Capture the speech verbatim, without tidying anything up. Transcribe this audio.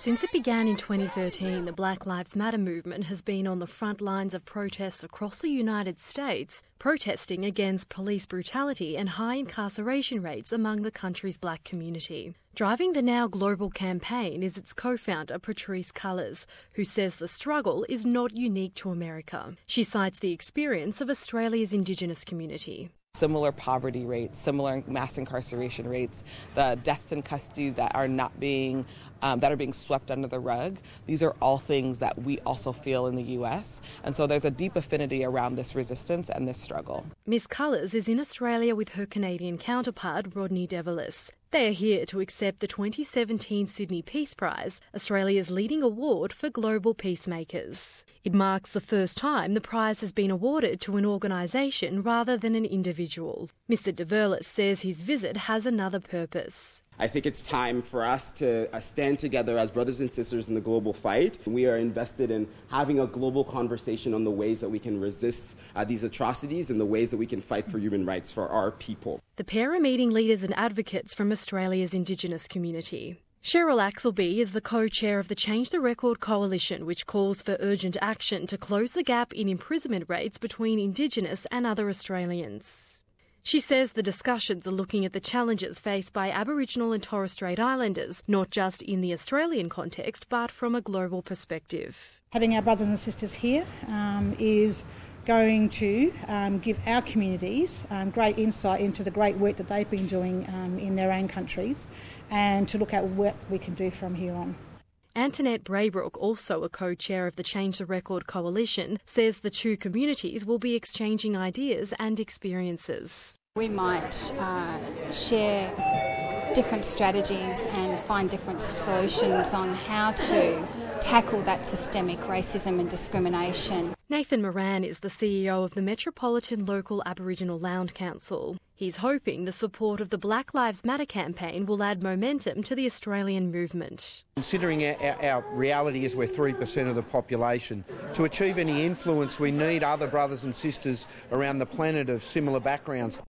Since it began in twenty thirteen, the Black Lives Matter movement has been on the front lines of protests across the United States, protesting against police brutality and high incarceration rates among the country's black community. Driving the now global campaign is its co-founder, Patrisse Cullors, who says the struggle is not unique to America. She cites the experience of Australia's Indigenous community. Similar poverty rates, similar mass incarceration rates, the deaths in custody that are not being um, that are being swept under the rug. These are all things that we also feel in the U S, and so there's a deep affinity around this resistance and this struggle. Miss Cullors is in Australia with her Canadian counterpart, Rodney Devlis. They are here to accept the twenty seventeen Sydney Peace Prize, Australia's leading award for global peacemakers. It marks the first time the prize has been awarded to an organisation rather than an individual. Mister Devlis says his visit has another purpose. I think it's time for us to uh, stand together as brothers and sisters in the global fight. We are invested in having a global conversation on the ways that we can resist uh, these atrocities and the ways that we can fight for human rights for our people. The pair are meeting leaders and advocates from Australia's Indigenous community. Cheryl Axleby is the co-chair of the Change the Record Coalition, which calls for urgent action to close the gap in imprisonment rates between Indigenous and other Australians. She says the discussions are looking at the challenges faced by Aboriginal and Torres Strait Islanders, not just in the Australian context, but from a global perspective. Having our brothers and sisters here um, is going to um, give our communities um, great insight into the great work that they've been doing um, in their own countries, and to look at what we can do from here on. Antoinette Braybrook, also a co-chair of the Change the Record Coalition, says the two communities will be exchanging ideas and experiences. We might uh, share different strategies and find different solutions on how to tackle that systemic racism and discrimination. Nathan Moran is the C E O of the Metropolitan Local Aboriginal Land Council. He's hoping the support of the Black Lives Matter campaign will add momentum to the Australian movement. Considering our, our, our reality is we're three percent of the population, to achieve any influence we need other brothers and sisters around the planet of similar backgrounds.